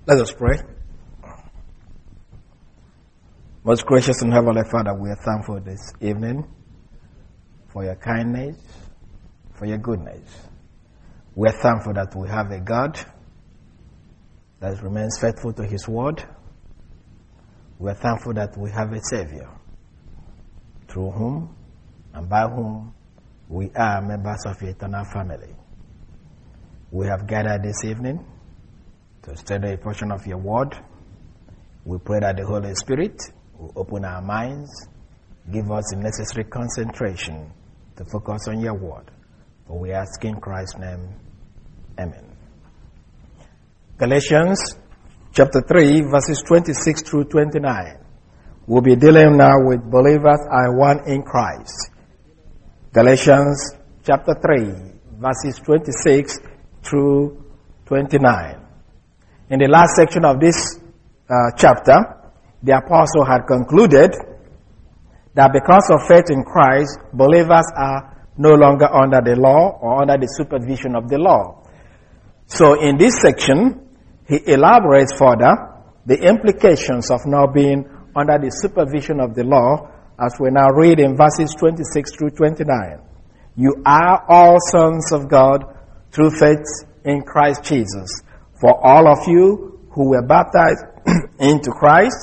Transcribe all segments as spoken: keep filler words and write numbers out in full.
Let us pray. Most gracious and heavenly Father, we are thankful this evening for your kindness, for your goodness. We are thankful that we have a God that remains faithful to his word. We are thankful that we have a Savior through whom and by whom we are members of your eternal family. We have gathered this evening to study a portion of your word. We pray that the Holy Spirit will open our minds, give us the necessary concentration to focus on your word. For we ask in Christ's name, amen. Galatians chapter three, verses twenty-six through twenty-nine. We'll be dealing now with believers are one in Christ. Galatians chapter three, verses twenty-six through twenty-nine. In the last section of this uh, chapter, the apostle had concluded that because of faith in Christ, believers are no longer under the law or under the supervision of the law. So in this section, he elaborates further the implications of now being under the supervision of the law, as we now read in verses twenty-six through twenty-nine. You are all sons of God through faith in Christ Jesus. For all of you who were baptized into Christ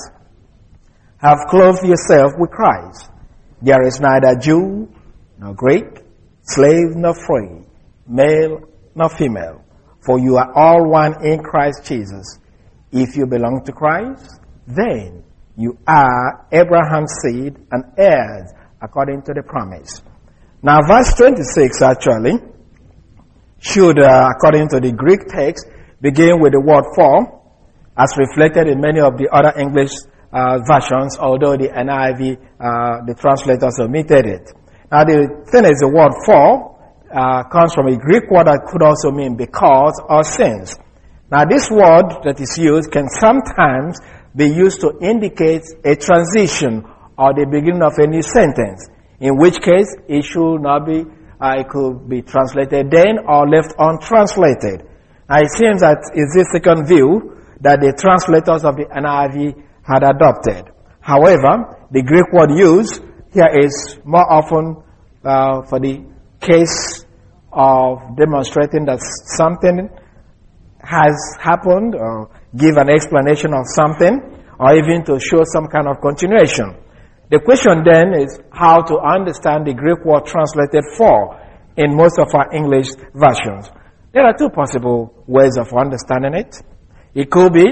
have clothed yourself with Christ. There is neither Jew nor Greek, slave nor free, male nor female, for you are all one in Christ Jesus. If you belong to Christ, then you are Abraham's seed and heirs according to the promise. Now verse twenty-six actually should, uh, according to the Greek text, begin with the word for, as reflected in many of the other English uh, versions, although the N I V, uh, the translators omitted it. Now the thing is, the word for uh, comes from a Greek word that could also mean because or since. Now this word that is used can sometimes be used to indicate a transition or the beginning of a new sentence, in which case it should not be, uh, it could be translated then or left untranslated. Now it seems that it's this second view that the translators of the N I V had adopted. However, the Greek word used here is more often uh, for the case of demonstrating that something has happened, or give an explanation of something, or even to show some kind of continuation. The question then is how to understand the Greek word translated for in most of our English versions. There are two possible ways of understanding it. It could be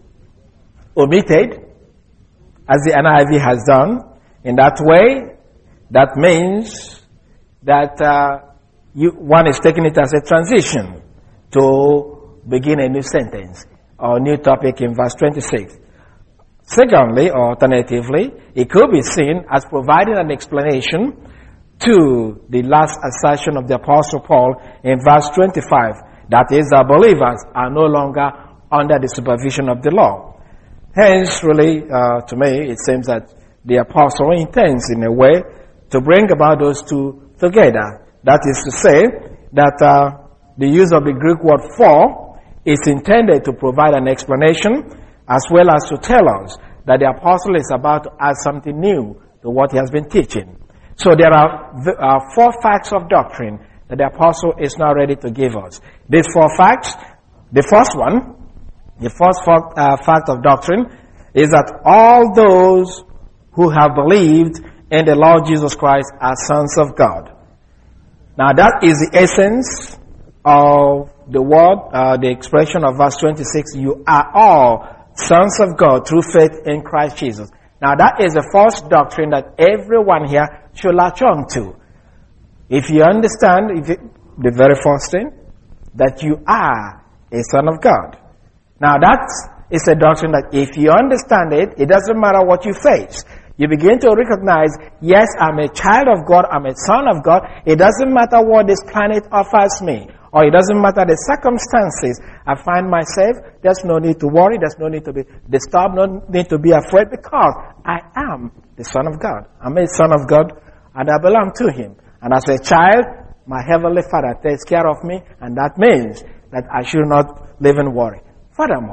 omitted, as the N I V has done. In that way, that means that uh, you, one is taking it as a transition to begin a new sentence or new topic in verse twenty-six. Secondly, or alternatively, it could be seen as providing an explanation to the last assertion of the Apostle Paul in verse twenty-five. That is, that believers are no longer under the supervision of the law. Hence, really, uh, to me, it seems that the Apostle intends, in a way, to bring about those two together. That is to say, that uh, the use of the Greek word for is intended to provide an explanation, as well as to tell us that the Apostle is about to add something new to what he has been teaching. So there are uh, four facts of doctrine that the Apostle is now ready to give us. These four facts, the first one, the first fact, uh, fact of doctrine is that all those who have believed in the Lord Jesus Christ are sons of God. Now that is the essence of the word, uh, the expression of verse twenty-six, you are all sons of God through faith in Christ Jesus. Now that is the first doctrine that everyone here should latch on to. If you understand if it, the very first thing, that you are a son of God. Now that is a doctrine that if you understand it, it doesn't matter what you face. You begin to recognize, yes, I'm a child of God, I'm a son of God. It doesn't matter what this planet offers me, or it doesn't matter the circumstances I find myself. There's no need to worry, there's no need to be disturbed, no need to be afraid, because I am the son of God. I'm a son of God, and I belong to him. And as a child, my heavenly Father takes care of me, and that means that I should not live in worry. Furthermore,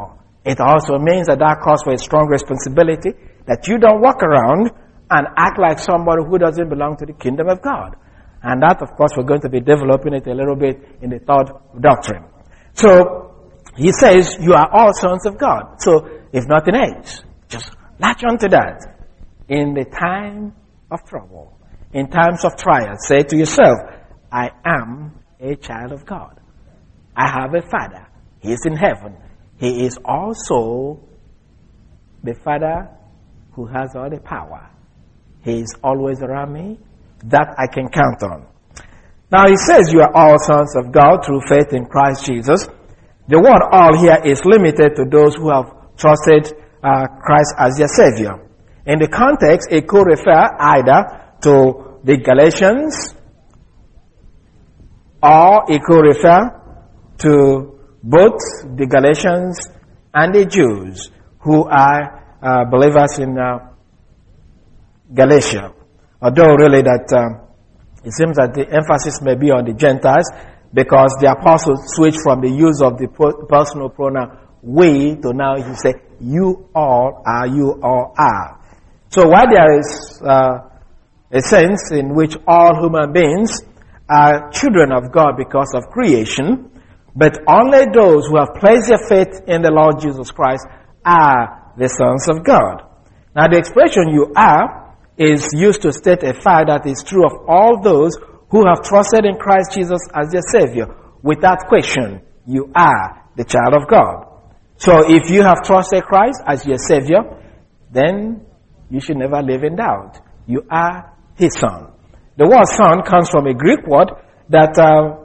It also means that that calls for a strong responsibility that you don't walk around and act like somebody who doesn't belong to the kingdom of God. And that, of course, we're going to be developing it a little bit in the third doctrine. So, he says, you are all sons of God. So, if nothing else, just latch on to that. In the time of trouble, in times of trial, say to yourself, I am a child of God. I have a Father. He is in heaven. He is also the Father who has all the power. He is always around me. That I can count on. Now he says you are all sons of God through faith in Christ Jesus. The word all here is limited to those who have trusted uh, Christ as their Savior. In the context, it could refer either to the Galatians or it could refer to both the Galatians and the Jews who are uh, believers in uh, Galatia. Although really that um, it seems that the emphasis may be on the Gentiles because the apostles switched from the use of the personal pronoun we to now he say you all are, you all are. So while there is uh, a sense in which all human beings are children of God because of creation, but only those who have placed their faith in the Lord Jesus Christ are the sons of God. Now the expression you are is used to state a fact that is true of all those who have trusted in Christ Jesus as their Savior. Without question, you are the child of God. So if you have trusted Christ as your Savior, then you should never live in doubt. You are His son. The word son comes from a Greek word that uh,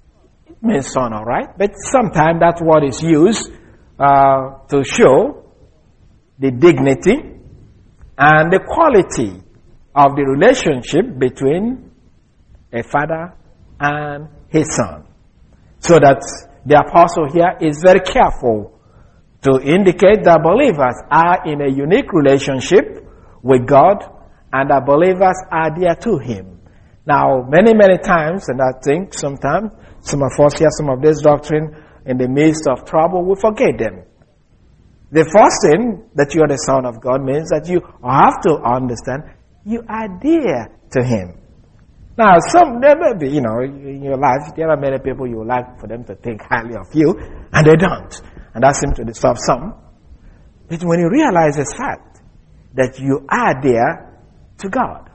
means son, all right? But sometimes that word is used uh, to show the dignity and the quality of the relationship between a father and his son. So that the apostle here is very careful to indicate that believers are in a unique relationship with God and that believers are dear to Him. Now, many, many times, and I think sometimes some of us hear some of this doctrine in the midst of trouble, we forget them. The first thing that you are the son of God means that you have to understand you are dear to Him. Now, some, there may be, you know, in your life, there are many people you would like for them to think highly of you, and they don't. And that seems to disturb some. But when you realize this fact, that you are dear to God.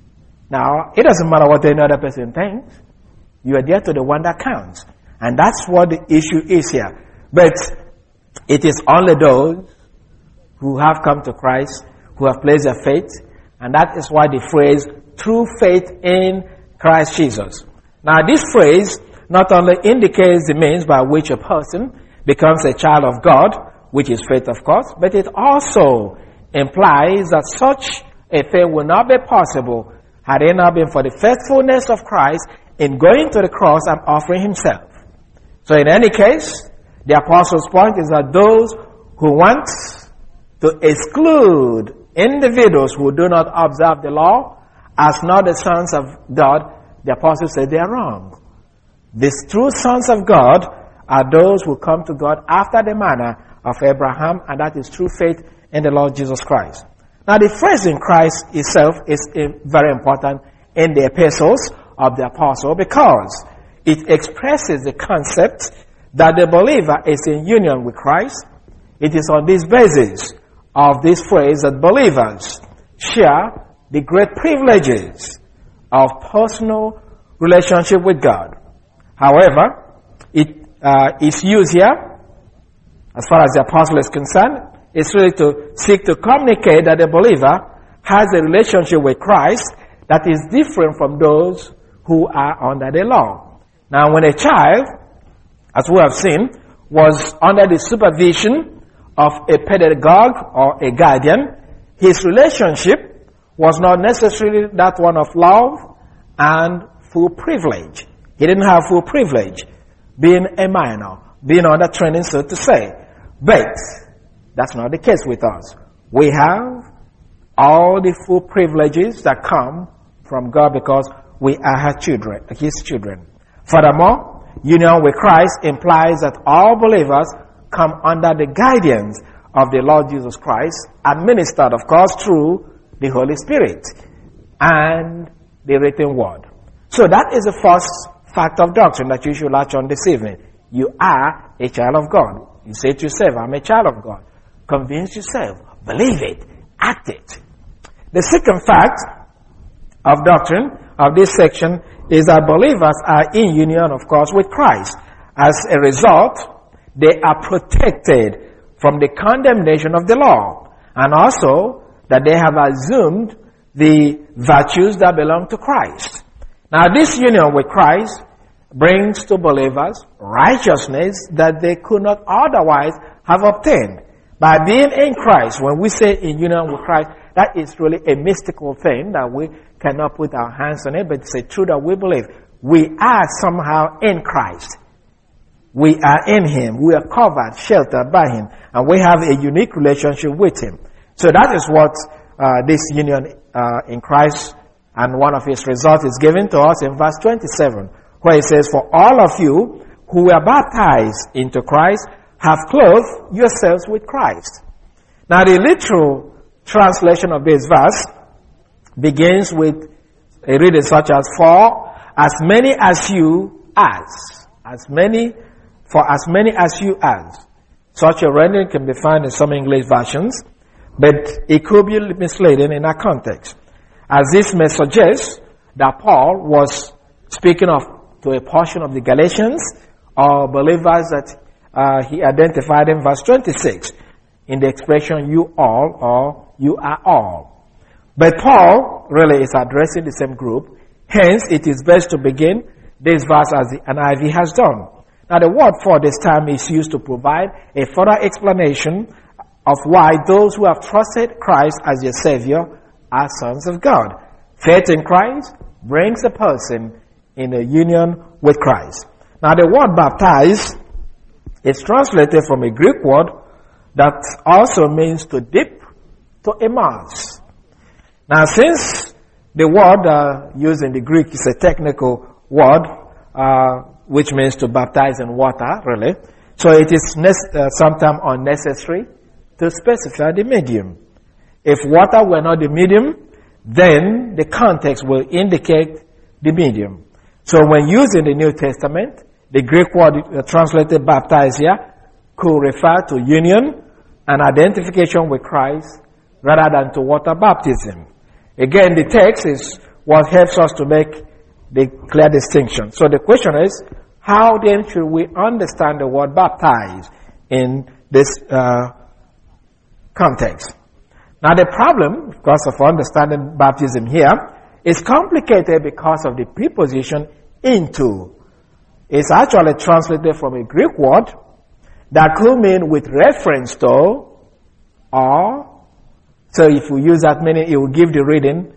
Now, it doesn't matter what any other person thinks. You are dear to the one that counts. And that's what the issue is here. But it is only those who have come to Christ, who have placed their faith, and that is why the phrase, through faith in Christ Jesus. Now this phrase not only indicates the means by which a person becomes a child of God, which is faith of course, but it also implies that such a thing will not be possible had it not been for the faithfulness of Christ in going to the cross and offering Himself. So in any case, the apostle's point is that those who want to exclude individuals who do not observe the law as not the sons of God, the apostle said they are wrong. The true sons of God are those who come to God after the manner of Abraham, and that is through faith in the Lord Jesus Christ. Now the phrase in Christ itself is very important in the epistles of the apostle because it expresses the concept that the believer is in union with Christ. It is on this basis of this phrase that believers share the great privileges of personal relationship with God. However, it uh, is used here, as far as the apostle is concerned, it's really to seek to communicate that the believer has a relationship with Christ that is different from those who are under the law. Now, when a child, as we have seen, was under the supervision of a pedagogue or a guardian, his relationship was not necessarily that one of love and full privilege. He didn't have full privilege, being a minor, being under training, so to say. But that's not the case with us. We have all the full privileges that come from God because we are His children. His children. Furthermore, union with Christ implies that all believers come under the guidance of the Lord Jesus Christ, administered, of course, through the Holy Spirit and the written word. So that is the first fact of doctrine that you should latch on this evening. You are a child of God. You say to yourself, I'm a child of God. Convince yourself. Believe it. Act it. The second fact of doctrine of this section is that believers are in union, of course, with Christ. As a result, they are protected from the condemnation of the law, and also that they have assumed the virtues that belong to Christ. Now, this union with Christ brings to believers righteousness that they could not otherwise have obtained. By being in Christ, when we say in union with Christ, that is really a mystical thing that we cannot put our hands on it, but it's a truth that we believe. We are somehow in Christ. We are in Him. We are covered, sheltered by Him, and we have a unique relationship with Him. So that is what uh, this union uh, in Christ and one of its results is given to us in verse twenty-seven, where it says, "For all of you who were baptized into Christ have clothed yourselves with Christ." Now, the literal translation of this verse begins with a reading such as, "For as many as you as," as many, for as many as you as. Such a rendering can be found in some English versions, but it could be misleading in our context, as this may suggest that Paul was speaking of to a portion of the Galatians or believers that uh, he identified in verse twenty-six in the expression "you all" or "you are all." But Paul really is addressing the same group. Hence, it is best to begin this verse as the N I V has done. Now, the word "for" this time is used to provide a further explanation of why those who have trusted Christ as their Savior are sons of God. Faith in Christ brings a person in a union with Christ. Now, the word "baptize" is translated from a Greek word that also means to dip, to immerse. Now, since the word uh, used in the Greek is a technical word, uh, which means to baptize in water, really, so it is ne- uh, sometimes unnecessary to specify the medium. If water were not the medium, then the context will indicate the medium. So when used in the New Testament, the Greek word uh, translated "baptize" here could refer to union and identification with Christ rather than to water baptism. Again, the text is what helps us to make the clear distinction. So the question is, how then should we understand the word "baptize" in this uh, context? Now, the problem, of course, of understanding baptism here is complicated because of the preposition "into." It's actually translated from a Greek word that could mean with reference to, or, so if we use that meaning, it will give the reading,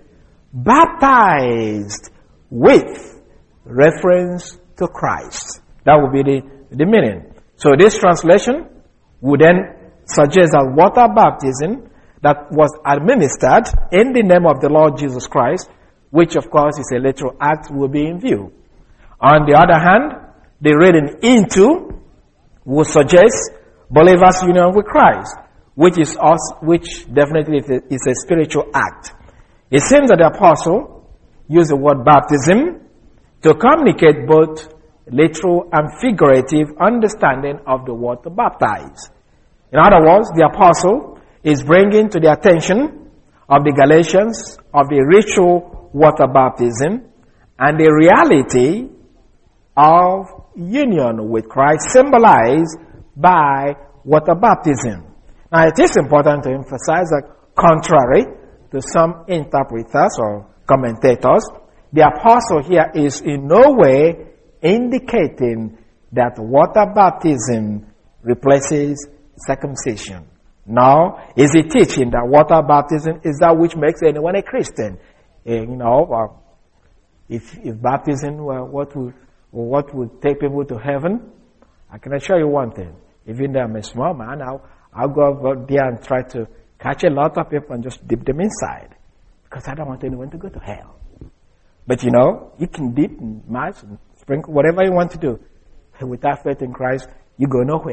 baptized with reference to Christ. That would be the, the meaning. So this translation would then suggest that water baptism that was administered in the name of the Lord Jesus Christ, which of course is a literal act, will be in view. On the other hand, the reading "into" will suggest believers' union with Christ, which is us, which definitely is a spiritual act. It seems that the apostle used the word "baptism" to communicate both literal and figurative understanding of the word "to baptize." In other words, the apostle is bringing to the attention of the Galatians of the ritual water baptism and the reality of union with Christ symbolized by water baptism. Now, it is important to emphasize that contrary to some interpreters or commentators, the apostle here is in no way indicating that water baptism replaces circumcision. Now, is he teaching that water baptism is that which makes anyone a Christian? And, you know, uh, if, if baptism were what would, what would take people to heaven, I can assure you one thing. Even though I'm a small man, I'll, I'll go, go there and try to catch a lot of people and just dip them inside. Because I don't want anyone to go to hell. But you know, you can dip and mash and sprinkle whatever you want to do. And without faith in Christ, you go nowhere.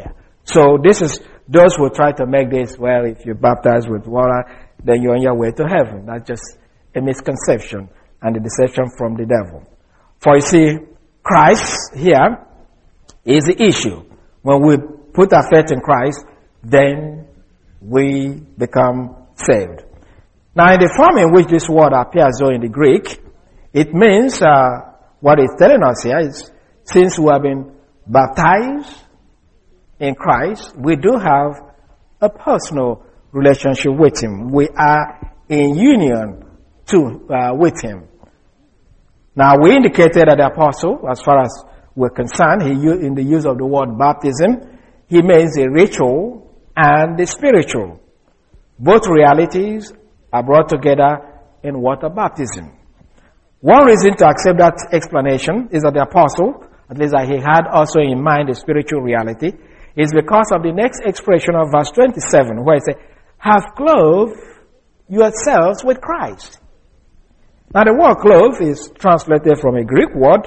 So this is, those who try to make this, well, if you're baptized with water, then you're on your way to heaven. That's just a misconception and a deception from the devil. For you see, Christ here is the issue. When we put our faith in Christ, then we become saved. Now, in the form in which this word appears, though, in the Greek, it means, uh, what it's telling us here is, since we have been baptized in Christ, we do have a personal relationship with Him. We are in union to, uh, with Him. Now, we indicated that the apostle, as far as we're concerned, he in the use of the word baptism, he means the ritual and the spiritual. Both realities are brought together in water baptism. One reason to accept that explanation is that the apostle, at least that he had also in mind the spiritual reality, is because of the next expression of verse twenty-seven, where it says, have clothed yourselves with Christ. Now the word clothe is translated from a Greek word,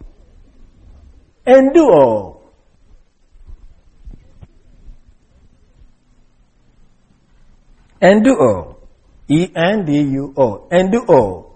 enduo. Enduo. E N D U O. Enduo.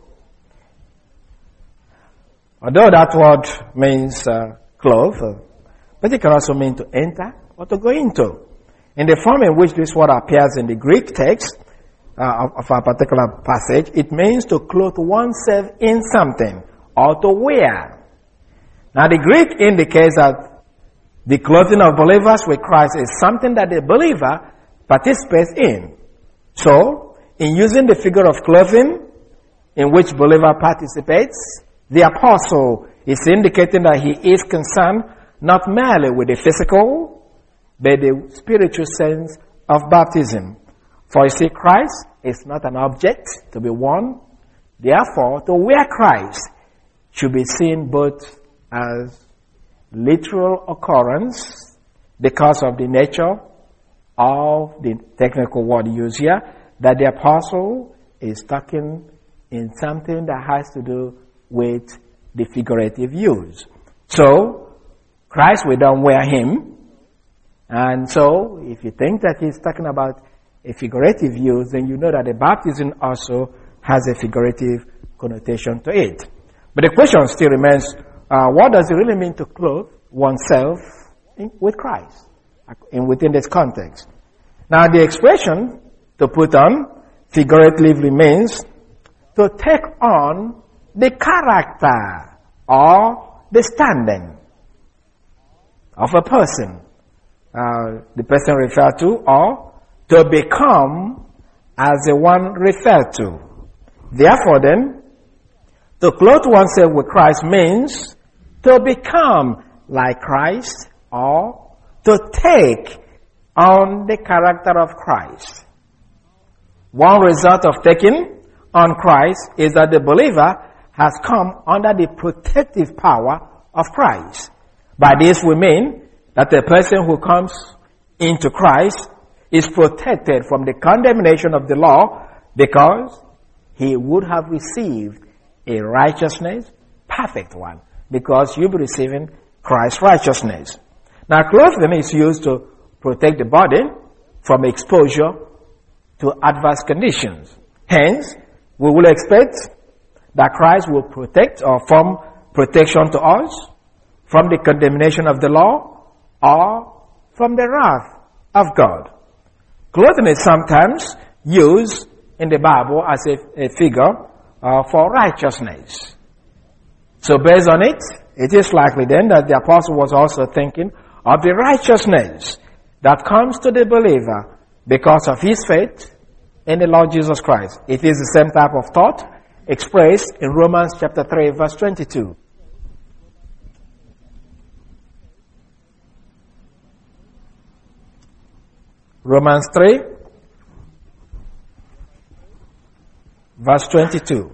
Although that word means uh, clothe, uh, but it can also mean to enter or to go into. In the form in which this word appears in the Greek text uh, of, of a particular passage, it means to clothe oneself in something or to wear. Now the Greek indicates that the clothing of believers with Christ is something that the believer participates in. So, in using the figure of clothing in which believer participates, the apostle is indicating that he is concerned not merely with the physical, but the spiritual sense of baptism. For you see, Christ is not an object to be worn. Therefore, to wear Christ should be seen both as literal occurrence because of the nature of the technical word used here, that the apostle is talking in something that has to do with the figurative use. So, Christ, we don't wear Him. And so, if you think that he's talking about a figurative use, then you know that the baptism also has a figurative connotation to it. But the question still remains, uh, what does it really mean to clothe oneself in, with Christ in, within this context? Now, the expression to put on figuratively means to take on the character or the standing of a person, uh, the person referred to, or to become as the one referred to. Therefore then, to clothe oneself with Christ means to become like Christ or to take on the character of Christ. One result of taking on Christ is that the believer has come under the protective power of Christ. By this we mean that the person who comes into Christ is protected from the condemnation of the law because he would have received a righteousness, perfect one, because you'll be receiving Christ's righteousness. Now, clothing is used to protect the body from exposure to adverse conditions. Hence, we will expect that Christ will protect or form protection to us from the condemnation of the law or from the wrath of God. Clothing is sometimes used in the Bible as a, a figure uh, for righteousness. So based on it, it is likely then that the apostle was also thinking of the righteousness that comes to the believer because of his faith in the Lord Jesus Christ. It is the same type of thought expressed in Romans chapter three, verse twenty-two. Romans three, verse twenty-two.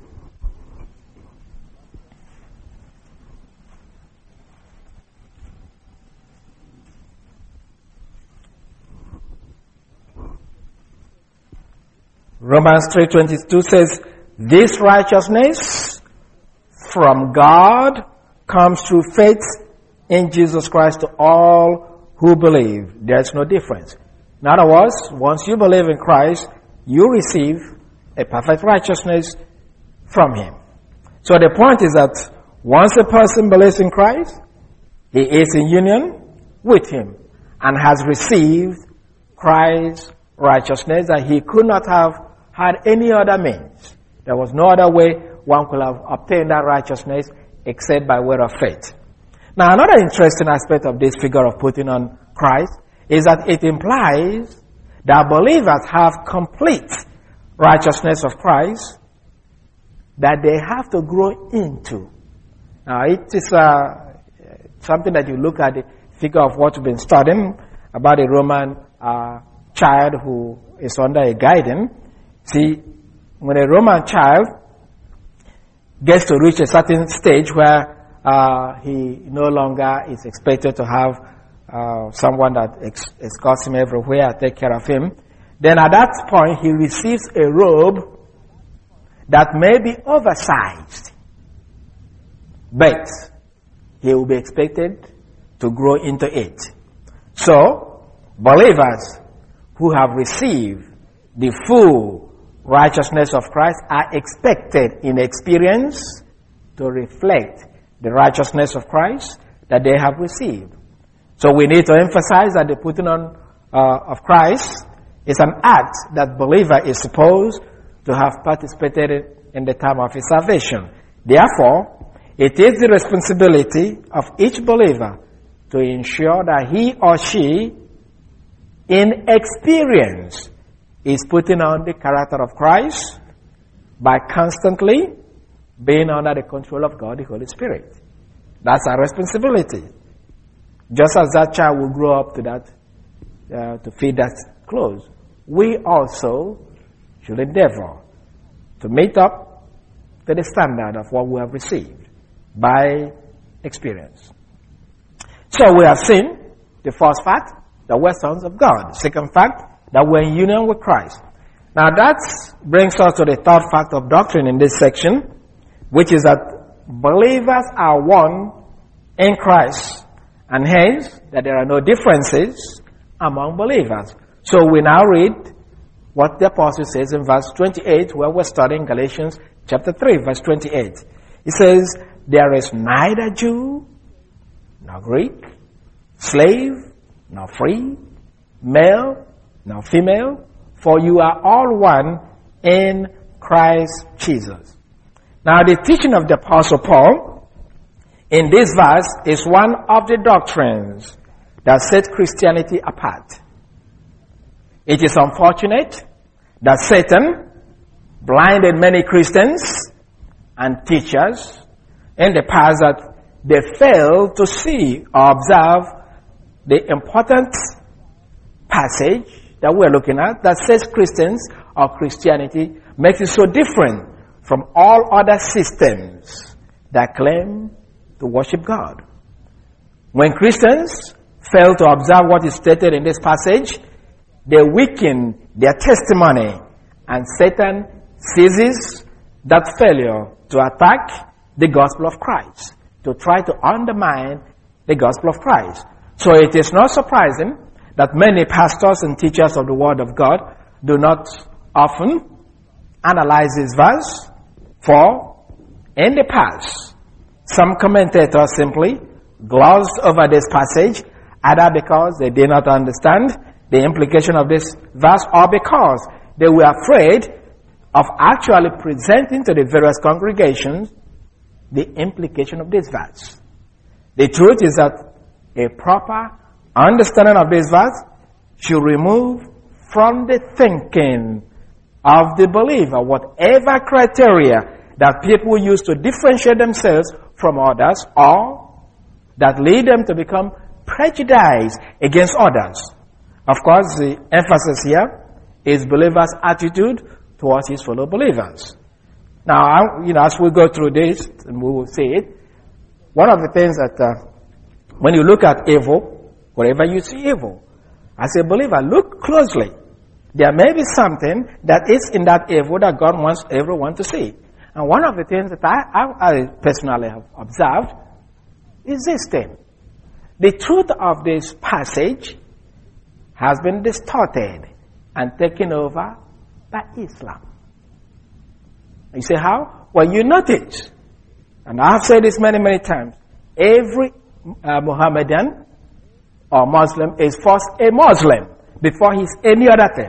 Romans three twenty-two says, this righteousness from God comes through faith in Jesus Christ to all who believe. There is no difference. In other words, once you believe in Christ, you receive a perfect righteousness from Him. So the point is that once a person believes in Christ, he is in union with Him and has received Christ's righteousness that he could not have had any other means. There was no other way one could have obtained that righteousness except by way of faith. Now, another interesting aspect of this figure of putting on Christ is that it implies that believers have complete righteousness of Christ that they have to grow into. Now, it is uh, something that you look at the figure of what we've been studying about a Roman uh, child who is under a guidance. See, when a Roman child gets to reach a certain stage where uh, he no longer is expected to have uh, someone that ex- escorts him everywhere, take care of him, then at that point he receives a robe that may be oversized, but he will be expected to grow into it. So, believers who have received the full righteousness of Christ are expected in experience to reflect the righteousness of Christ that they have received. So we need to emphasize that the putting on uh, of Christ is an act that believer is supposed to have participated in the time of his salvation. Therefore, it is the responsibility of each believer to ensure that he or she, in experience, is putting on the character of Christ by constantly being under the control of God, the Holy Spirit. That's our responsibility. Just as that child will grow up to that, uh, to feed that clothes, we also should endeavor to meet up to the standard of what we have received by experience. So we have seen the first fact, that we're sons of God. The second fact, that we're in union with Christ. Now that brings us to the third fact of doctrine in this section, which is that believers are one in Christ, and hence that there are no differences among believers. So we now read what the apostle says in verse twenty-eight, where we're studying Galatians chapter three, verse twenty-eight. He says, there is neither Jew nor Greek, slave nor free, male nor female, for you are all one in Christ Jesus. Now the teaching of the apostle Paul in this verse is one of the doctrines that set Christianity apart. It is unfortunate that Satan blinded many Christians and teachers in the past that they failed to see or observe the important passage that we're looking at that says Christians or Christianity makes it so different from all other systems that claim to worship God. When Christians fail to observe what is stated in this passage, they weaken their testimony, and Satan seizes that failure to attack the gospel of Christ, to try to undermine the gospel of Christ. So it is not surprising that many pastors and teachers of the Word of God do not often analyze this verse, for in the past, some commentators simply glossed over this passage, either because they did not understand the implication of this verse or because they were afraid of actually presenting to the various congregations the implication of this verse. The truth is that a proper understanding of this verse should remove from the thinking of the believer whatever criteria that people use to differentiate themselves from others or that lead them to become prejudiced against others. Of course, the emphasis here is believers' attitude towards his fellow believers. Now, you know, as we go through this, and we will see it, one of the things that uh, when you look at evil, wherever you see evil, as a believer, look closely. There may be something that is in that evil that God wants everyone to see. And one of the things that I, I, I personally have observed is this thing, the truth of this passage has been distorted and taken over by Islam. You say how? Well, you notice, and I've said this many, many times, every uh, Mohammedan or Muslim is first a Muslim before he's any other thing.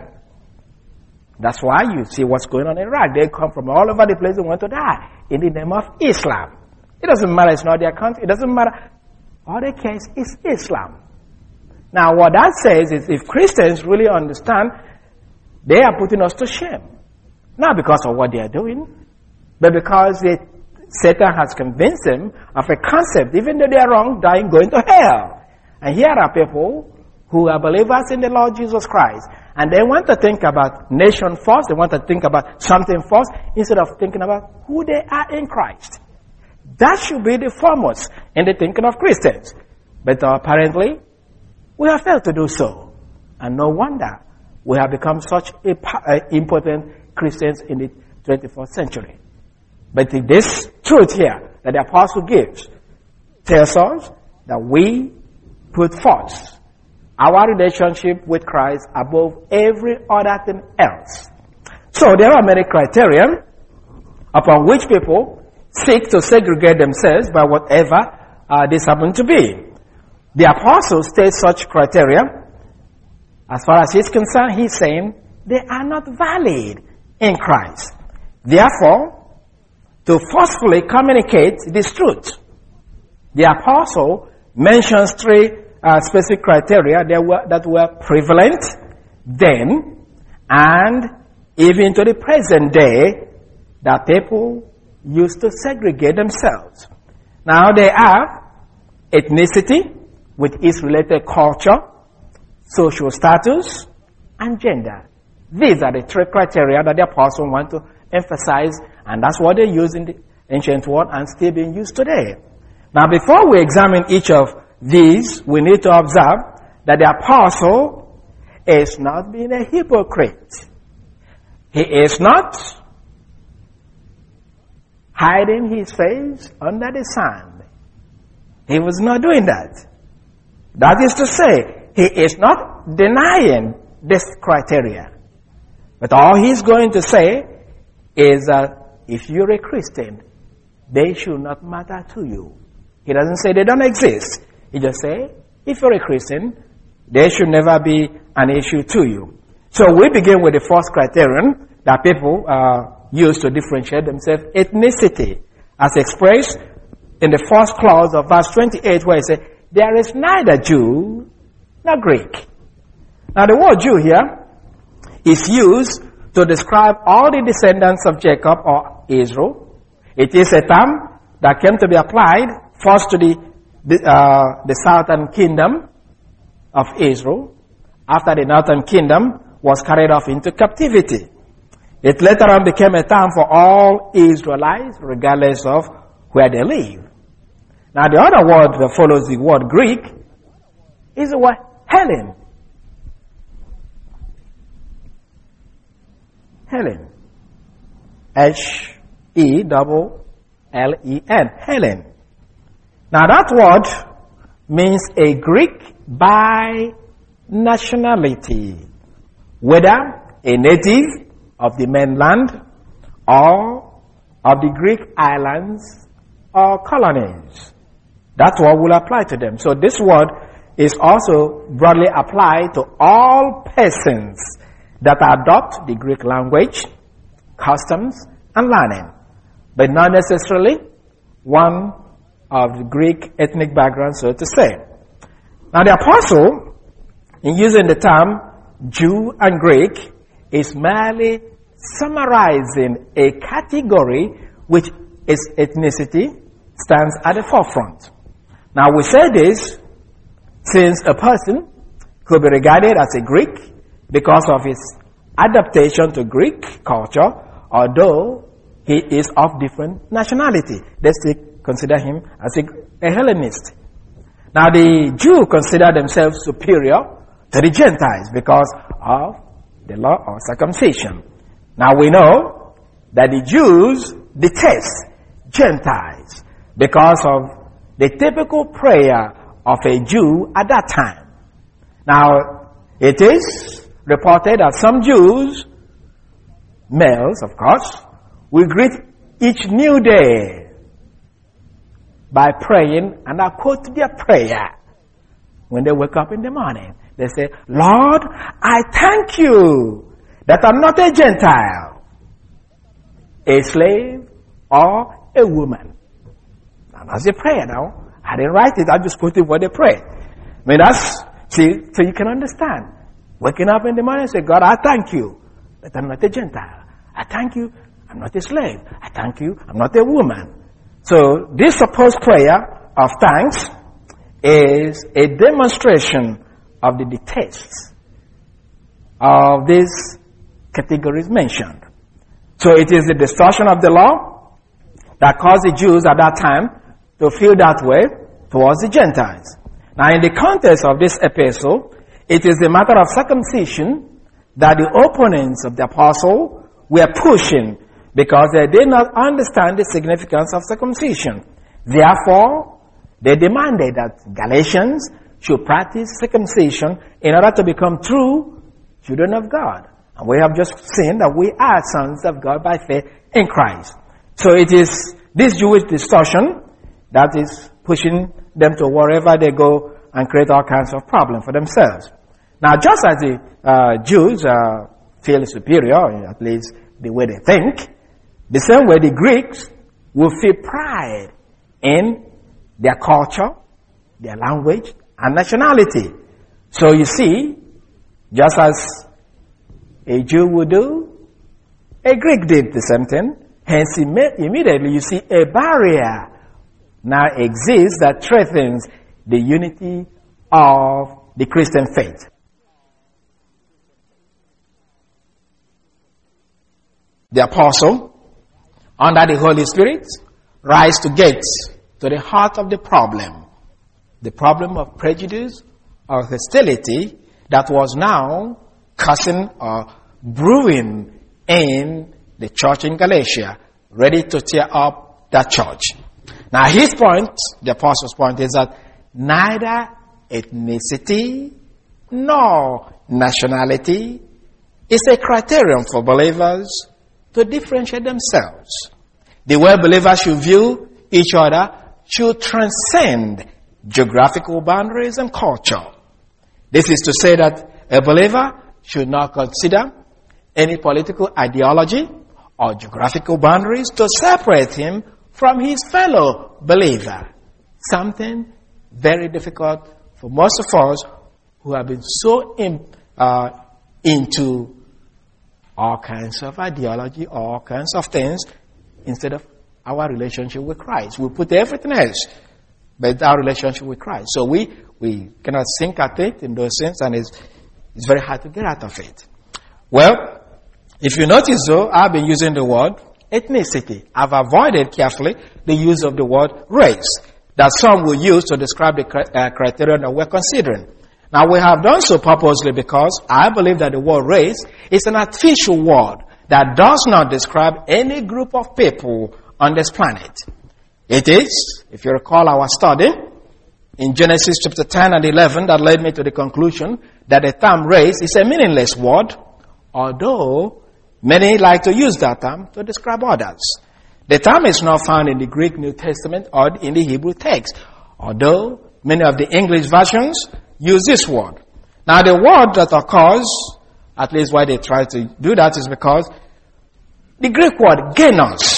That's why you see what's going on in Iraq. They come from all over the place and want to die in the name of Islam. It doesn't matter, it's not their country. It doesn't matter. All they care is Islam. Now what that says is if Christians really understand, they are putting us to shame. Not because of what they are doing, but because they, Satan has convinced them of a concept, even though they are wrong, dying, going to hell. And here are people who are believers in the Lord Jesus Christ. And they want to think about nation first, they want to think about something first, instead of thinking about who they are in Christ. That should be the foremost in the thinking of Christians. But uh, apparently, we have failed to do so. And no wonder we have become such a, uh, important Christians in the twenty-first century. But this truth here that the apostle gives tells us that we put forth our relationship with Christ above every other thing else. So there are many criteria upon which people seek to segregate themselves by whatever uh, this happen to be. The apostle states such criteria. As far as he's concerned, he's saying they are not valid in Christ. Therefore, to forcefully communicate this truth, the apostle mentions three uh, specific criteria that were, that were prevalent then and even to the present day that people used to segregate themselves. Now they are ethnicity with its related culture, social status, and gender. These are the three criteria that the apostle wants to emphasize, and that's what they used in the ancient world and still being used today. Now before we examine each of these, we need to observe that the apostle is not being a hypocrite. He is not hiding his face under the sand. He was not doing that. That is to say, he is not denying this criteria. But all he's going to say is that if you're a Christian, they should not matter to you. He doesn't say they don't exist. He just says, if you're a Christian, they should never be an issue to you. So we begin with the first criterion that people uh, use to differentiate themselves, ethnicity, as expressed in the first clause of verse twenty-eight, where it says, there is neither Jew nor Greek. Now the word Jew here is used to describe all the descendants of Jacob or Israel. It is a term that came to be applied first to the, the, uh, the southern kingdom of Israel, after the northern kingdom was carried off into captivity. It later on became a term for all Israelites, regardless of where they live. Now the other word that follows the word Greek is the word Hellen. Hellen. H E L L E N. Hellen. Now that word means a Greek by nationality, whether a native of the mainland or of the Greek islands or colonies. That word will apply to them. So this word is also broadly applied to all persons that adopt the Greek language, customs, and learning, but not necessarily one of the Greek ethnic background, so to say. Now the apostle, in using the term Jew and Greek, is merely summarizing a category which its ethnicity stands at the forefront. Now we say this since a person could be regarded as a Greek because of his adaptation to Greek culture, although he is of different nationality. They still consider him as a, a Hellenist. Now the Jews consider themselves superior to the Gentiles because of the law of circumcision. Now we know that the Jews detest Gentiles because of the typical prayer of a Jew at that time. Now, it is reported that some Jews, males of course, will greet each new day by praying, and I quote their prayer when they wake up in the morning. They say, Lord, I thank you that I'm not a Gentile, a slave, or a woman. And that's a prayer now. I didn't write it, I just quoted what they pray. I mean, that's, see, so you can understand. Waking up in the morning and say, God, I thank you that I'm not a Gentile. I thank you, I'm not a slave. I thank you, I'm not a woman. So this supposed prayer of thanks is a demonstration of the distaste of these categories mentioned. So it is the distortion of the law that caused the Jews at that time to feel that way towards the Gentiles. Now, in the context of this epistle, it is the matter of circumcision that the opponents of the apostle were pushing, because they did not understand the significance of circumcision. Therefore, they demanded that Galatians should practice circumcision in order to become true children of God. And we have just seen that we are sons of God by faith in Christ. So it is this Jewish distortion that is pushing them to wherever they go and create all kinds of problems for themselves. Now, just as the uh, Jews uh, feel superior, at least the way they think, the same way the Greeks will feel pride in their culture, their language, and nationality. So you see, just as a Jew would do, a Greek did the same thing. Hence, immediately you see a barrier now exists that threatens the unity of the Christian faith. The apostle, under the Holy Spirit, rise to get to the heart of the problem. The problem of prejudice or hostility that was now causing or brewing in the church in Galatia, ready to tear up that church. Now his point, the apostle's point, is that neither ethnicity nor nationality is a criterion for believers to differentiate themselves. The way believers should view each other should transcend geographical boundaries and culture. This is to say that a believer should not consider any political ideology or geographical boundaries to separate him from his fellow believer. Something very difficult for most of us who have been so in, uh, into all kinds of ideology, all kinds of things, instead of our relationship with Christ. We put everything else but our relationship with Christ. So we, we cannot sink at it in those things, and it's, it's very hard to get out of it. Well, if you notice though, I've been using the word ethnicity. I've avoided carefully the use of the word race that some will use to describe the uh, criterion that we're considering. Now, we have done so purposely because I believe that the word race is an artificial word that does not describe any group of people on this planet. It is, if you recall our study in Genesis chapter ten and eleven, that led me to the conclusion that the term race is a meaningless word, although many like to use that term to describe others. The term is not found in the Greek New Testament or in the Hebrew text, although many of the English versions use this word. Now, the word that occurs, at least why they try to do that, is because the Greek word genos,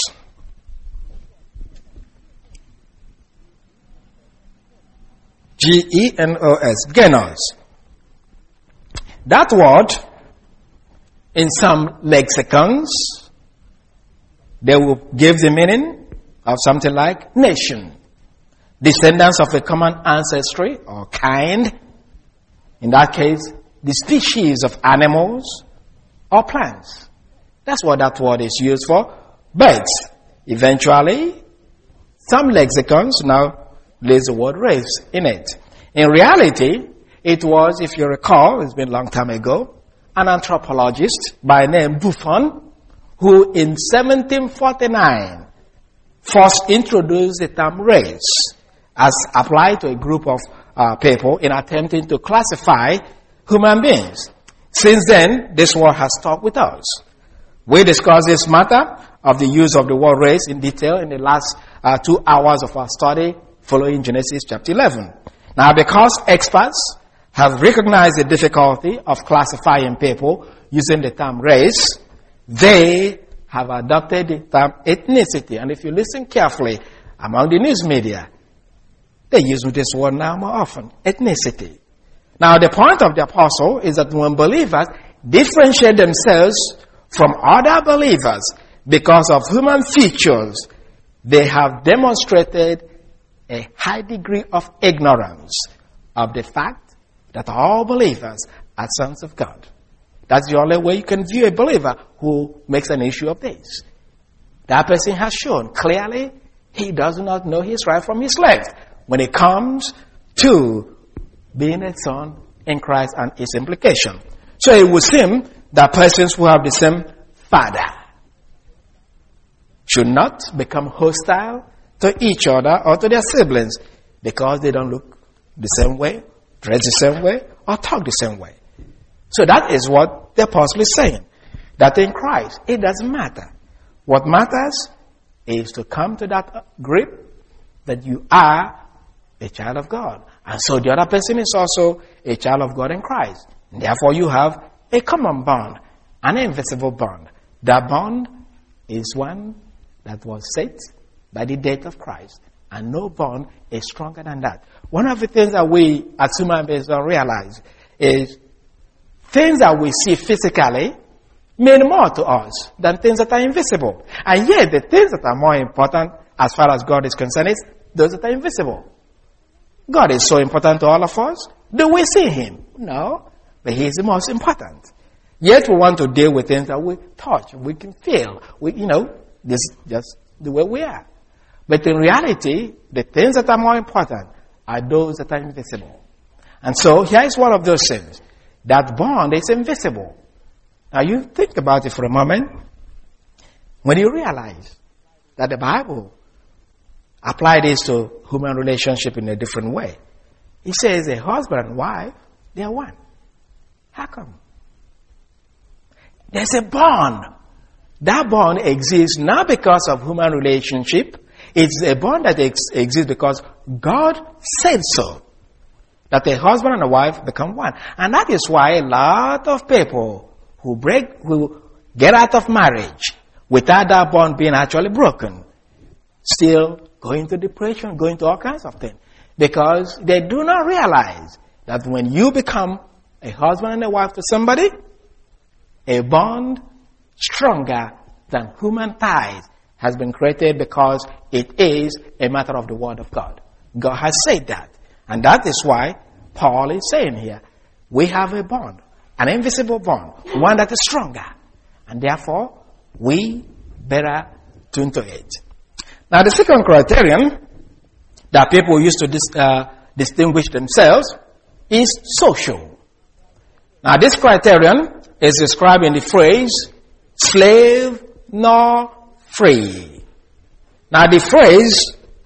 G E N O S, genos. That word, in some lexicons, they will give the meaning of something like nation, descendants of a common ancestry or kind. In that case, the species of animals or plants. That's what that word is used for. But eventually, some lexicons now lays the word race in it. In reality, it was, if you recall, it's been a long time ago, an anthropologist by name Buffon, who in seventeen forty-nine first introduced the term race as applied to a group of uh, people in attempting to classify human beings. Since then, this world has talked with us. We discussed this matter of the use of the word race in detail in the last uh, two hours of our study following Genesis chapter eleven. Now, because experts have recognized the difficulty of classifying people using the term race, they have adopted the term ethnicity. And if you listen carefully among the news media, they use this word now more often, ethnicity. Now, the point of the apostle is that when believers differentiate themselves from other believers because of human features, they have demonstrated a high degree of ignorance of the fact that all believers are sons of God. That's the only way you can view a believer who makes an issue of this. That person has shown clearly he does not know his right from his left when it comes to being a son in Christ and its implication. So it would seem that persons who have the same father should not become hostile to each other or to their siblings because they don't look the same way, dress the same way, or talk the same way. So that is what the apostle is saying. That in Christ, it doesn't matter. What matters is to come to that grip that you are a child of God. And so the other person is also a child of God in Christ. And therefore you have a common bond, an invisible bond. That bond is one that was set by the death of Christ. And no bond is stronger than that. One of the things that we as human beings don't realize is things that we see physically mean more to us than things that are invisible. And yet the things that are more important as far as God is concerned is those that are invisible. God is so important to all of us. Do we see him? No. But he is the most important. Yet we want to deal with things that we touch, we can feel. We, you know, this is just the way we are. But in reality, the things that are more important are those that are invisible. And so here is one of those things. That bond is invisible. Now you think about it for a moment. When you realize that the Bible applies this to human relationship in a different way. It says a husband and wife, they are one. How come? There's a bond. That bond exists not because of human relationship. It's a bond that ex- exists because God said so. That a husband and a wife become one. And that is why a lot of people who break, who get out of marriage without that bond being actually broken, still go into depression, go into all kinds of things. Because they do not realize that when you become a husband and a wife to somebody, a bond stronger than human ties has been created because it is a matter of the Word of God. God has said that. And that is why Paul is saying here, we have a bond, an invisible bond, one that is stronger. And therefore, we better tune to it. Now, the second criterion that people use to dis, uh, distinguish themselves is social. Now, this criterion is described in the phrase, slave nor free. Now, the phrase,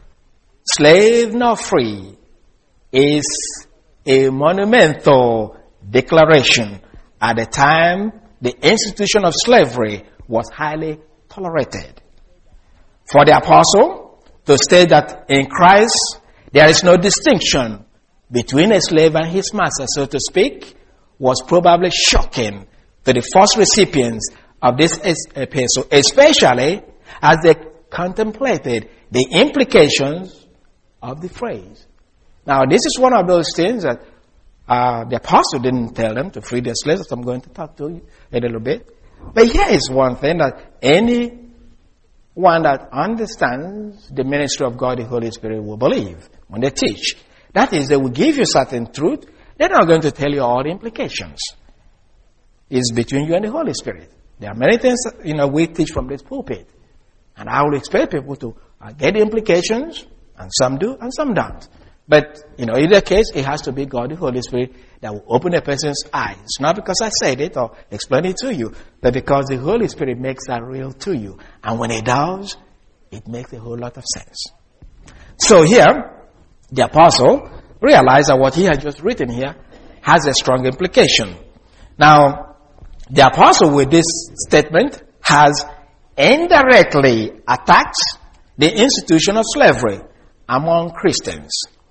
slave nor free, is a monumental declaration at the time the institution of slavery was highly tolerated. For the apostle to state that in Christ there is no distinction between a slave and his master, so to speak, was probably shocking to the first recipients of this epistle, especially as they contemplated the implications of the phrase. Now, this is one of those things that uh, the apostle didn't tell them to free their slaves, that I'm going to talk to you a little bit. But here is one thing that any one that understands the ministry of God, the Holy Spirit, will believe when they teach. That is, they will give you certain truth. They're not going to tell you all the implications. It's between you and the Holy Spirit. There are many things, you know, we teach from this pulpit. And I will expect people to uh, get the implications, and some do, and some don't. But, you know, in either case, it has to be God, the Holy Spirit, that will open a person's eyes. Not because I said it or explained it to you, but because the Holy Spirit makes that real to you. And when it does, it makes a whole lot of sense. So here, the apostle realize that what he has just written here has a strong implication. Now, the apostle with this statement has indirectly attacked the institution of slavery among Christians.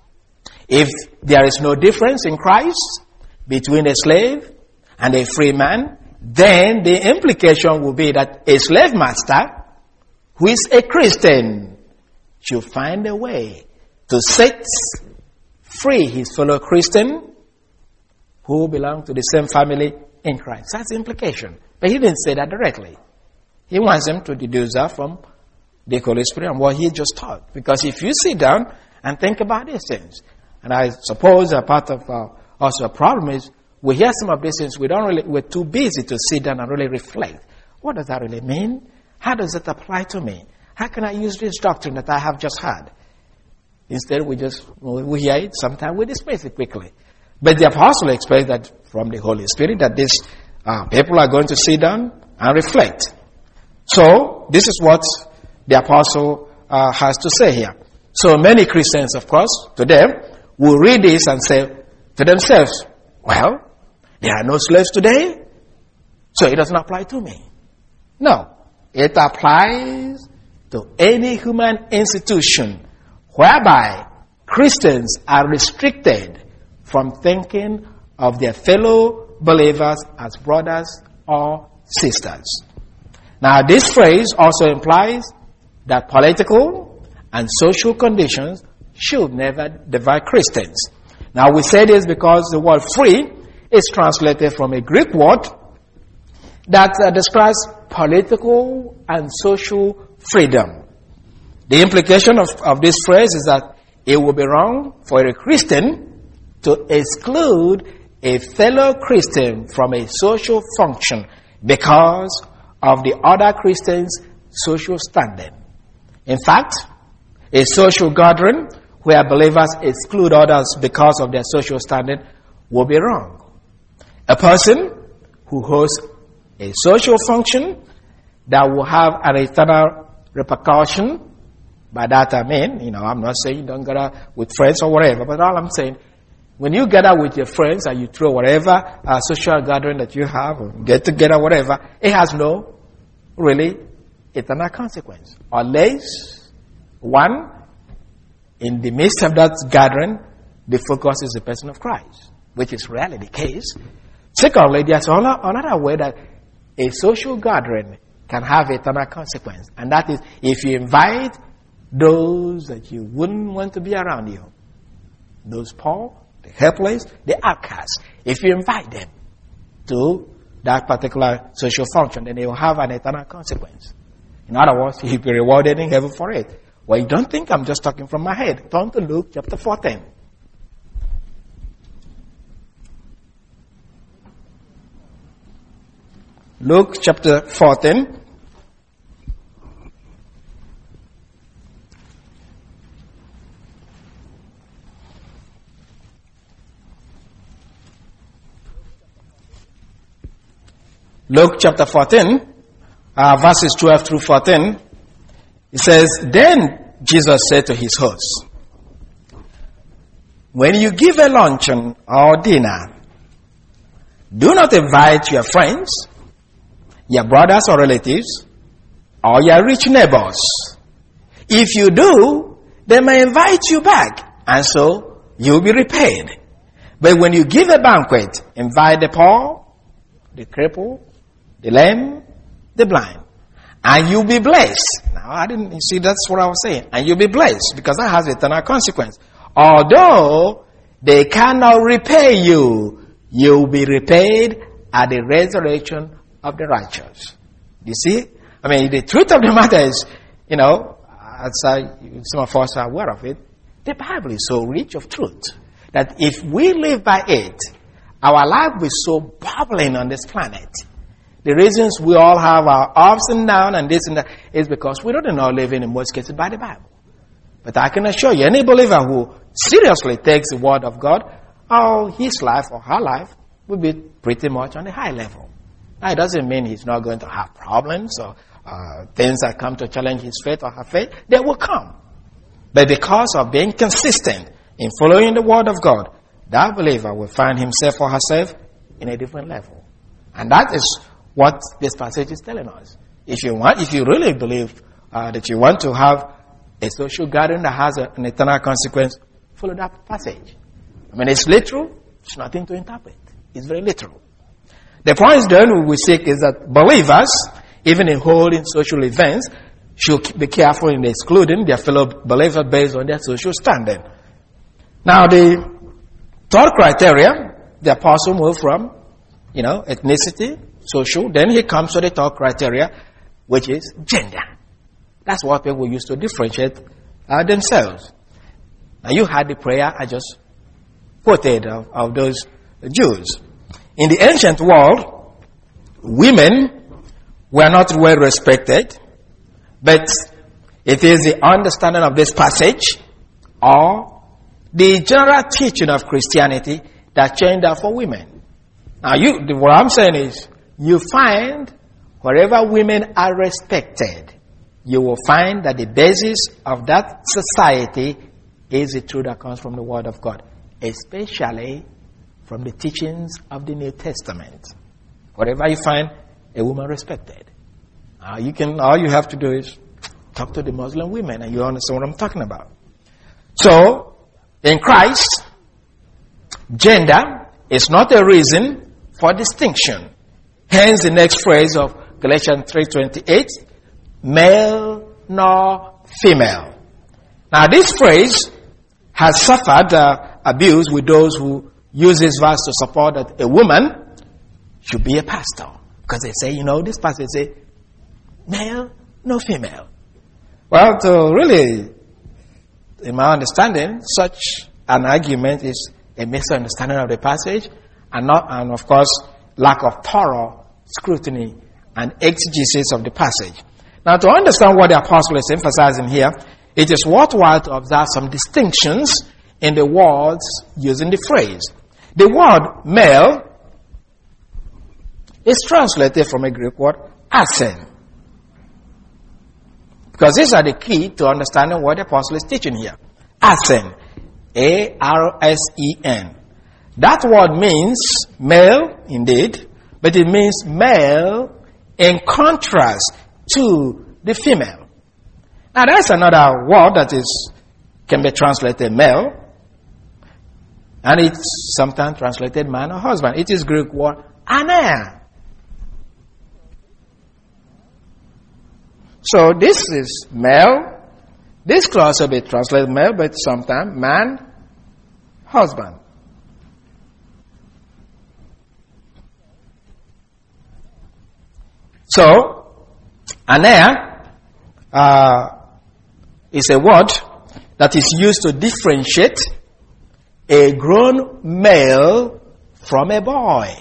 If there is no difference in Christ between a slave and a free man, then the implication will be that a slave master who is a Christian should find a way to set free his fellow Christian who belong to the same family in Christ. That's the implication. But he didn't say that directly. He wants them to deduce that from the Holy Spirit and what he just taught. Because if you sit down and think about these things, and I suppose a part of uh, also a problem is we hear some of these things, we don't really, we're too busy to sit down and really reflect. What does that really mean? How does it apply to me? How can I use this doctrine that I have just had? Instead, we just, we hear it, sometimes we dismiss it quickly. But the apostle expects that from the Holy Spirit that these uh, people are going to sit down and reflect. So, this is what the apostle uh, has to say here. So, many Christians, of course, today, will read this and say to themselves, well, there are no slaves today, so it doesn't apply to me. No, it applies to any human institution whereby Christians are restricted from thinking of their fellow believers as brothers or sisters. Now, this phrase also implies that political and social conditions should never divide Christians. Now, we say this because the word free is translated from a Greek word that uh, describes political and social freedom. The implication of, of this phrase is that it would be wrong for a Christian to exclude a fellow Christian from a social function because of the other Christian's social standing. In fact, a social gathering where believers exclude others because of their social standing will be wrong. A person who hosts a social function that will have an eternal repercussion, by that I mean, you know, I'm not saying don't gather with friends or whatever, but all I'm saying, when you gather with your friends and you throw whatever uh, social gathering that you have, or get together, whatever, it has no really eternal consequence. Unless, one, in the midst of that gathering, the focus is the person of Christ, which is rarely the case. Secondly, there's another way that a social gathering can have eternal consequence, and that is if you invite those that you wouldn't want to be around you, those poor, the helpless, the outcasts. If you invite them to that particular social function, then they will have an eternal consequence. In other words, you'll be rewarded in heaven for it. Well, you don't think I'm just talking from my head. Turn to Luke chapter fourteen. Luke chapter fourteen. Luke chapter fourteen, uh, verses twelve through fourteen, it says, Then Jesus said to his hosts, when you give a luncheon or dinner, do not invite your friends, your brothers or relatives, or your rich neighbors. If you do, they may invite you back, and so you'll be repaid. But when you give a banquet, invite the poor, the crippled, the lame, the blind, and you'll be blessed. Now, I didn't you see. That's what I was saying. And you'll be blessed because that has eternal consequence. Although they cannot repay you, you'll be repaid at the resurrection of the righteous. You see? I mean, the truth of the matter is, you know, as I, some of us are aware of it, the Bible is so rich of truth that if we live by it, our life will be so bubbling on this planet. The reasons we all have our ups and downs and this and that is because we don't know living in most cases by the Bible. But I can assure you, any believer who seriously takes the word of God, oh, his life or her life will be pretty much on a high level. Now, it doesn't mean he's not going to have problems or uh, things that come to challenge his faith or her faith. They will come. But because of being consistent, in following the word of God, that believer will find himself or herself in a different level. And that is what this passage is telling us. If you want, if you really believe uh, that you want to have a social gathering that has a, an eternal consequence, follow that passage. I mean, it's literal. It's nothing to interpret. It's very literal. The point then we seek is that believers, even in holding social events, should be careful in excluding their fellow believers based on their social standing. Now, the third criteria, the apostle moved from, you know, ethnicity, social. Then he comes to the third criteria, which is gender. That's what people use to differentiate uh, themselves. Now, you had the prayer I just quoted of, of those Jews. In the ancient world, women were not well respected, but it is the understanding of this passage or the general teaching of Christianity that changed that for women. Now, you, what I'm saying is, you find wherever women are respected, you will find that the basis of that society is the truth that comes from the Word of God, especially from the teachings of the New Testament. Wherever you find a woman respected, uh, you can. All you have to do is talk to the Muslim women, and you understand what I'm talking about. So, in Christ, gender is not a reason for distinction. Hence, the next phrase of Galatians three twenty-eight, male nor female. Now, this phrase has suffered uh, abuse with those who use this verse to support that a woman should be a pastor. Because they say, you know, this passage say, male, no female. Well, to really, in my understanding, such an argument is a misunderstanding of the passage, and not, and of course, lack of thorough scrutiny and exegesis of the passage. Now, to understand what the apostle is emphasizing here, it is worthwhile to observe some distinctions in the words using the phrase. The word male is translated from a Greek word arsen. Because these are the key to understanding what the apostle is teaching here. Arsen. A R S E N. That word means male, indeed, but it means male in contrast to the female. Now, that's another word that is can be translated male, and it's sometimes translated man or husband. It is Greek word anea. So this is male. This can also be translated male, but sometimes man, husband. So, anea uh, is a word that is used to differentiate a grown male from a boy.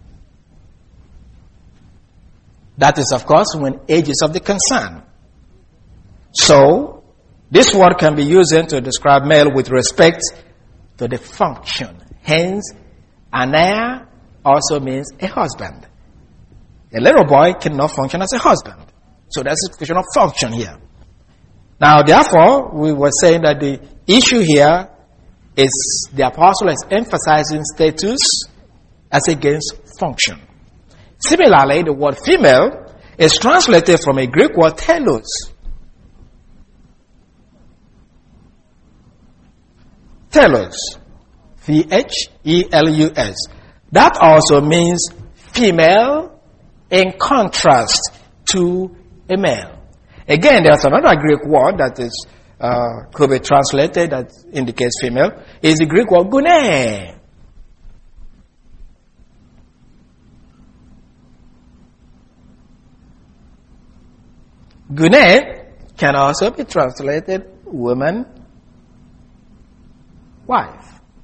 That is, of course, when age is of the concern. So, this word can be used to describe male with respect to the function. Hence, anea also means a husband. A little boy cannot function as a husband. So that's a question of function here. Now, therefore, we were saying that the issue here is the apostle is emphasizing status as against function. Similarly, the word female is translated from a Greek word telos. Telos. T H E L U S. That also means female in contrast to a male. Again, there's another Greek word that is uh, could be translated that indicates female. Is the Greek word gune. Gune can also be translated woman, wife.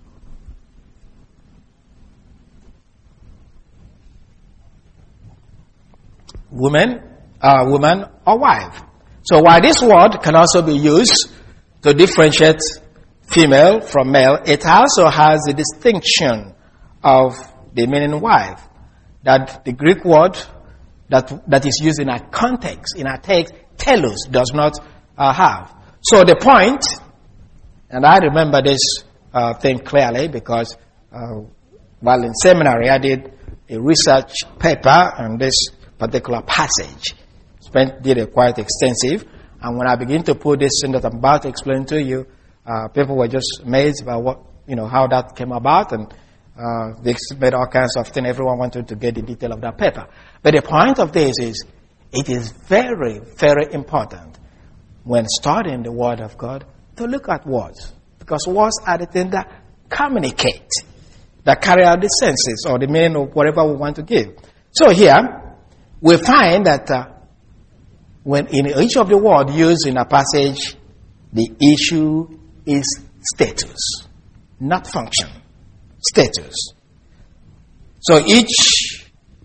Woman, uh, woman or wife. So while this word can also be used to differentiate female from male, it also has the distinction of the meaning wife that the Greek word that that is used in a context, in a text, telos, does not uh, have. So the point, and I remember this uh, thing clearly because uh, while in seminary I did a research paper on this particular passage. Spent, did it quite extensive. And when I begin to put this in that I'm about to explain to you, uh, people were just amazed by what, you know, how that came about, and uh, they made all kinds of things. Everyone wanted to get the detail of that paper. But the point of this is, it is very, very important when studying the Word of God to look at words. Because words are the things that communicate, that carry out the senses or the meaning of whatever we want to give. So here, we find that uh, when in each of the words used in a passage, the issue is status, not function. Status. So each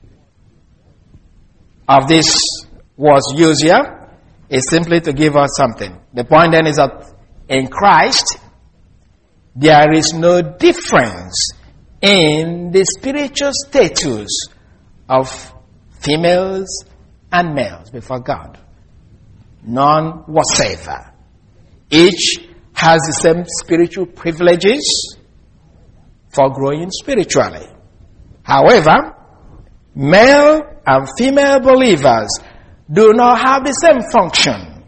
of these words used here is simply to give us something. The point then is that in Christ, there is no difference in the spiritual status of females and males before God. None whatsoever. Each has the same spiritual privileges for growing spiritually. However, male and female believers do not have the same function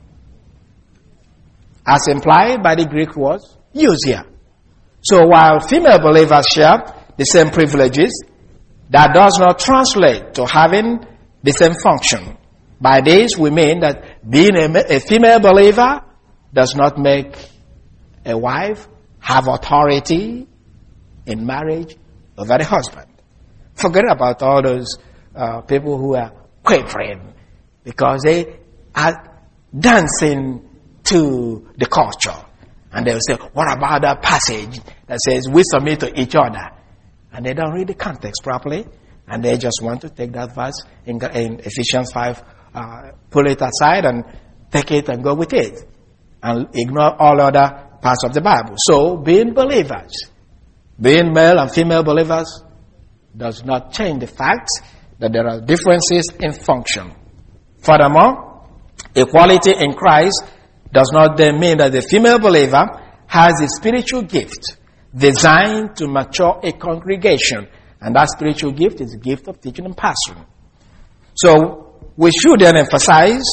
as implied by the Greek words used here. So while female believers share the same privileges, that does not translate to having the same function. By this we mean that being a, a female believer does not make a wife have authority in marriage over the husband. Forget about all those uh, people who are quavering because they are dancing to the culture. And they will say, what about that passage that says we submit to each other? And they don't read the context properly. And they just want to take that verse in, in Ephesians five, uh, pull it aside and take it and go with it. And ignore all other parts of the Bible. So, being believers, being male and female believers, does not change the fact that there are differences in function. Furthermore, equality in Christ does not then mean that the female believer has a spiritual gift designed to mature a congregation. And that spiritual gift is the gift of teaching and pastoring. So, we should then emphasize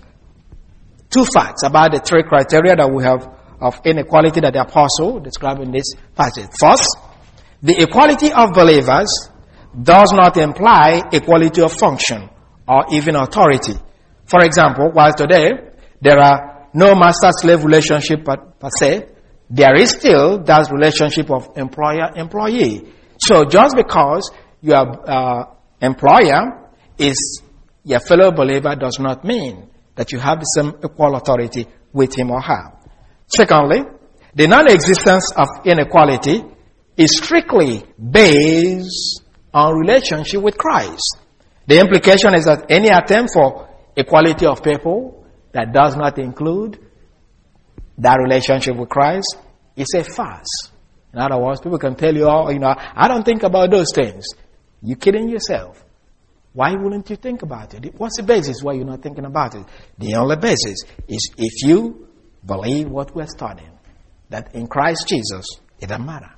two facts about the three criteria that we have of inequality that the apostle described in this passage. First, the equality of believers does not imply equality of function or even authority. For example, while today there are no master-slave relationship per, per se, there is still that relationship of employer-employee. So just because your uh, employer is your fellow believer does not mean that you have the same equal authority with him or her. Secondly, the non-existence of inequality is strictly based on relationship with Christ. The implication is that any attempt for equality of people that does not include that relationship with Christ is a farce. In other words, people can tell you, oh, you know, I don't think about those things. You're kidding yourself. Why wouldn't you think about it? What's the basis why you're not thinking about it? The only basis is if you believe what we're studying, that in Christ Jesus, it doesn't matter.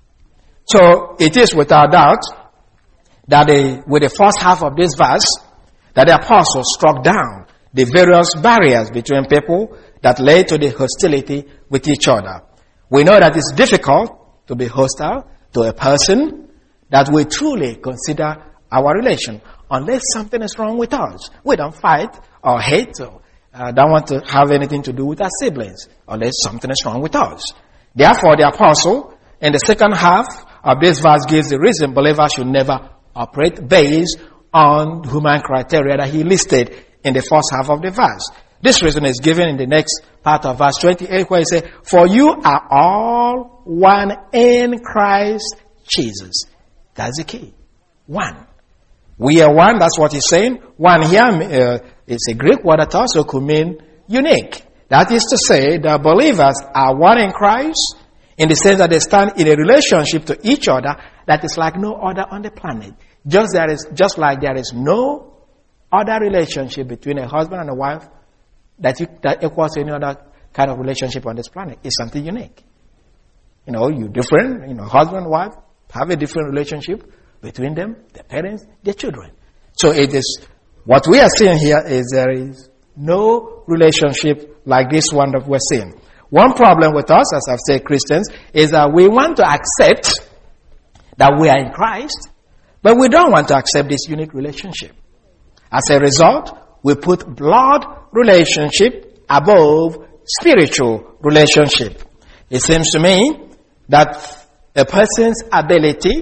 So, it is without doubt that the, with the first half of this verse, that the apostle struck down the various barriers between people that led to the hostility with each other. We know that it's difficult to be hostile to a person that we truly consider our relation, unless something is wrong with us. We don't fight or hate or uh, don't want to have anything to do with our siblings, unless something is wrong with us. Therefore, the apostle, in the second half of this verse, gives the reason believers should never operate based on human criteria that he listed in the first half of the verse. This reason is given in the next part of verse twenty-eight, where he says, for you are all one in Christ Jesus. That's the key. One. We are one, that's what he's saying. One here uh, is a Greek word that also could mean unique. That is to say, the believers are one in Christ in the sense that they stand in a relationship to each other that is like no other on the planet. Just there is, just like there is no other relationship between a husband and a wife that, you, that equals any other kind of relationship on this planet. It's something unique. You know, you different, you know, husband, wife, have a different relationship between them, their parents, their children. So it is, what we are seeing here is there is no relationship like this one that we're seeing. One problem with us, as I've said, Christians, is that we want to accept that we are in Christ, but we don't want to accept this unique relationship. As a result, we put blood relationship above spiritual relationship. It seems to me that a person's ability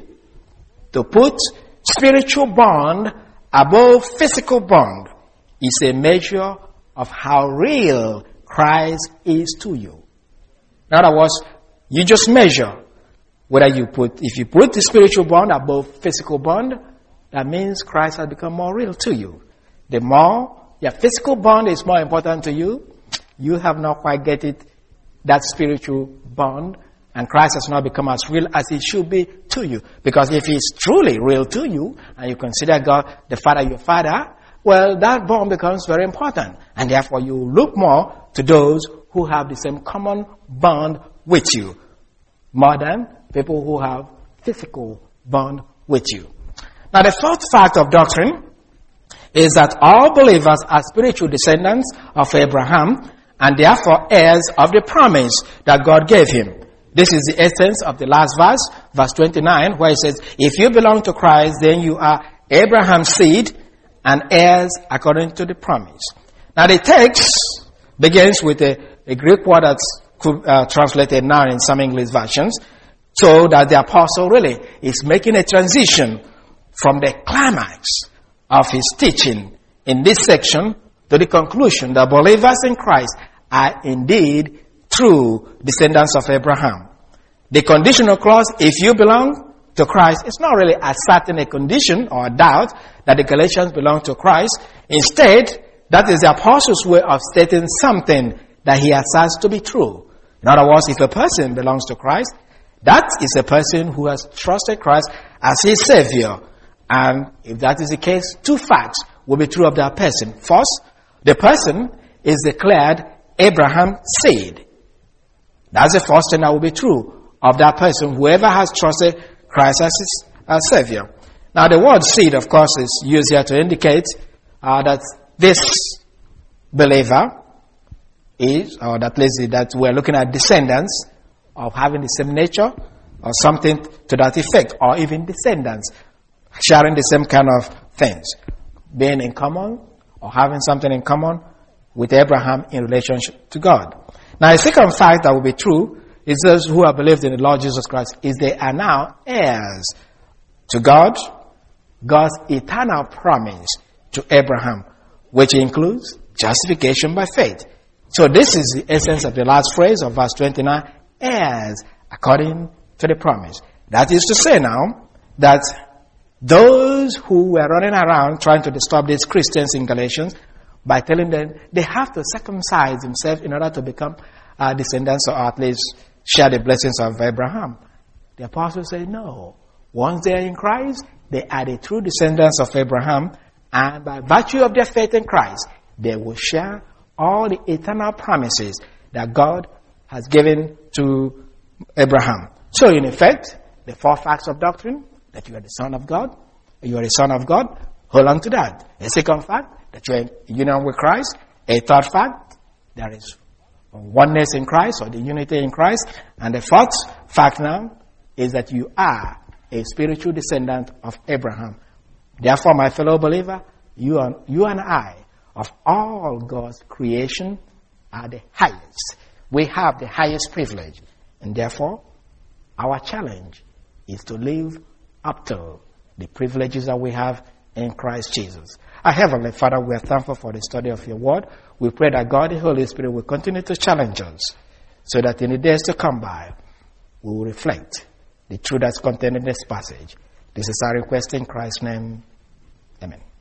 to put spiritual bond above physical bond is a measure of how real Christ is to you. In other words, you just measure whether you put, if you put the spiritual bond above physical bond, that means Christ has become more real to you. The more your physical bond is more important to you, you have not quite get it, that spiritual bond, and Christ has not become as real as he should be to you. Because if he's truly real to you, and you consider God the Father your Father, well, that bond becomes very important. And therefore you look more to those who have the same common bond with you, more than people who have physical bond with you. Now the fourth fact of doctrine is that all believers are spiritual descendants of Abraham, and therefore heirs of the promise that God gave him. This is the essence of the last verse, verse twenty-nine, where it says, if you belong to Christ, then you are Abraham's seed and heirs according to the promise. Now the text begins with a, a Greek word that's uh, translated now in some English versions, so that the apostle really is making a transition from the climax of his teaching in this section to the conclusion that believers in Christ are indeed true descendants of Abraham. The conditional clause, if you belong to Christ, it's not really asserting a condition or a doubt that the Galatians belong to Christ. Instead, that is the apostle's way of stating something that he asserts to be true. In other words, if a person belongs to Christ, that is a person who has trusted Christ as his Savior. And if that is the case, two facts will be true of that person. First, the person is declared Abraham's seed. That's the first thing that will be true of that person, whoever has trusted Christ as his as Savior. Now the word seed, of course, is used here to indicate uh, that this believer is, or at least that we're looking at descendants of having the same nature, or something to that effect, or even descendants sharing the same kind of things, being in common or having something in common with Abraham in relationship to God. Now, a second fact that will be true is those who have believed in the Lord Jesus Christ is they are now heirs to God, God's eternal promise to Abraham, which includes justification by faith. So this is the essence of the last phrase of verse twenty-nine, heirs according to the promise. That is to say now that those who were running around trying to disturb these Christians in Galatians by telling them they have to circumcise themselves in order to become uh, descendants, or at least share the blessings of Abraham. The apostles say no. Once they are in Christ, they are the true descendants of Abraham, and by virtue of their faith in Christ, they will share all the eternal promises that God has given to Abraham. So in effect, the four facts of doctrine, that you are the son of God, you are the son of God, hold on to that. A second fact, that you are in union with Christ. A third fact, there is oneness in Christ, or the unity in Christ. And the fourth fact now is that you are a spiritual descendant of Abraham. Therefore, my fellow believer, you, are, you and I, of all God's creation, are the highest. We have the highest privilege. And therefore, our challenge is to live up to the privileges that we have in Christ Jesus. Our Heavenly Father, we are thankful for the study of your word. We pray that God, the Holy Spirit, will continue to challenge us so that in the days to come by, we will reflect the truth that's contained in this passage. This is our request in Christ's name. Amen.